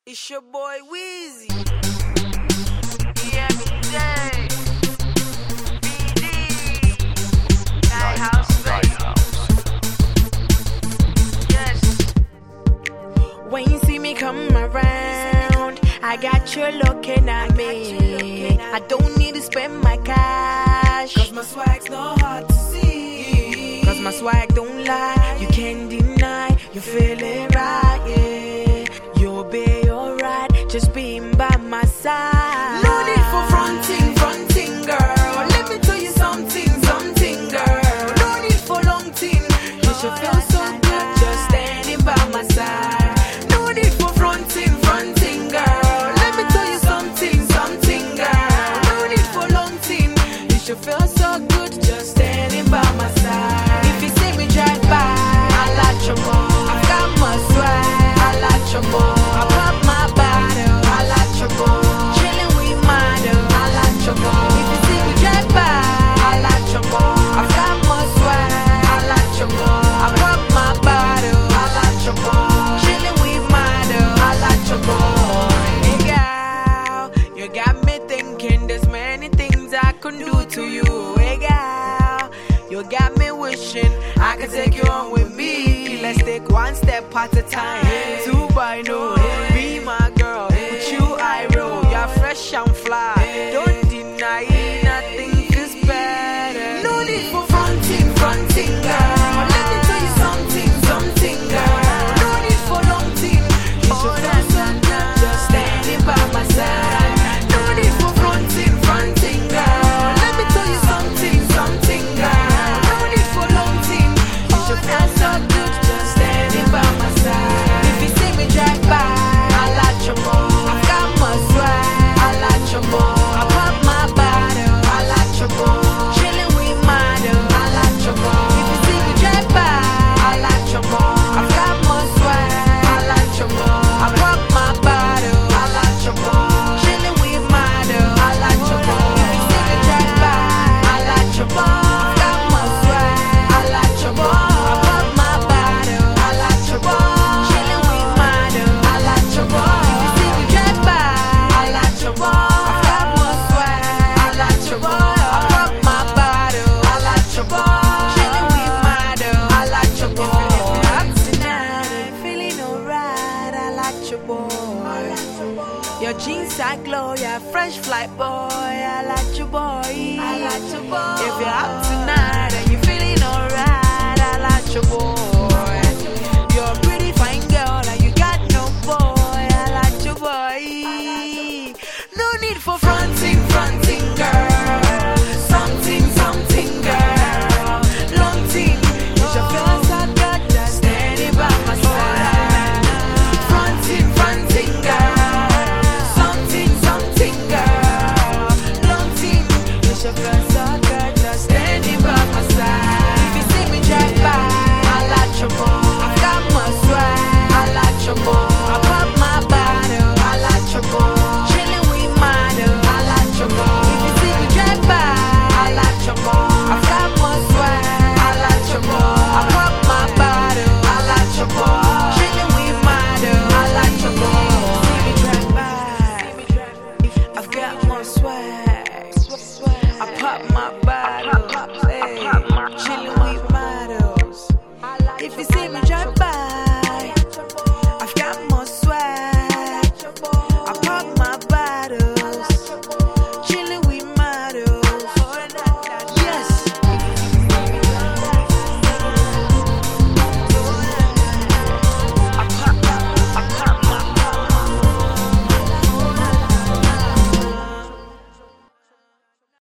It's your boy Weezy. EMJ. BD. Lighthouse, yes. When you see me come around, I got you looking at me. I don't need to spend my cash, cause my swag's not hard to see. Cause my swag don't lie, you can't deny. You feel it right, yeah. You'll be alright, just being by my side. No need for fronting, girl. Let me tell you something, girl. No need for long thing. You should feel so good just standing by my side. No need for fronting, girl. Let me tell you something, girl. No need for long thing. You should feel so good just standing by my side. If you see me drive by, I like your more. I got my swag, I like your more. I pop my bottle, I like your more. Chillin' with model, I like your more. If you see me drive by, I like your more. I got my swag, I like your more. I pop my bottle, I like your more. Chillin' with model, I like your more. Hey girl, you got me thinking there's many things I can do to you. Hey girl, you got me wishing I could take you on with me. Let's take one step at a time. Two by no, be my girl. With you I roll. You're fresh and fly. Don't deny it, nothing feels better. No need for fronting, girl. Let me tell you something, girl. No need for long thing. You should feel so good just standing by my side. No need for fronting, girl. Let me tell you something, girl. No need for long thing. You should feel so good just standing by my side. If you see me drive by, I like your more. I got my swag, I like your more. I pop my bottle, I like your more. Chillin' with model, I like your more. If you see me drive by, I like your more. I got my swag, I like your more. I pop my bottle, I like your more. Chillin' with model, I like your more. If you see me drive by, I like your more. I got my swag, I like your more. I pop my bottle, I like your more. Chillin' with model, I like your more. If you see me drive by, I like your more. I got my swag, I like your more. I pop my bottle, I like your more. Chillin' with model, I like your more. If you're up tonight, feeling alright, I like your boy. Your jeans are glow, you're a fresh flight boy. I like your boy. I like your boy. If you're up tonight and you're feeling alright, I like your boy. You're a pretty fine girl and you got no boy. I like your boy. No need for front.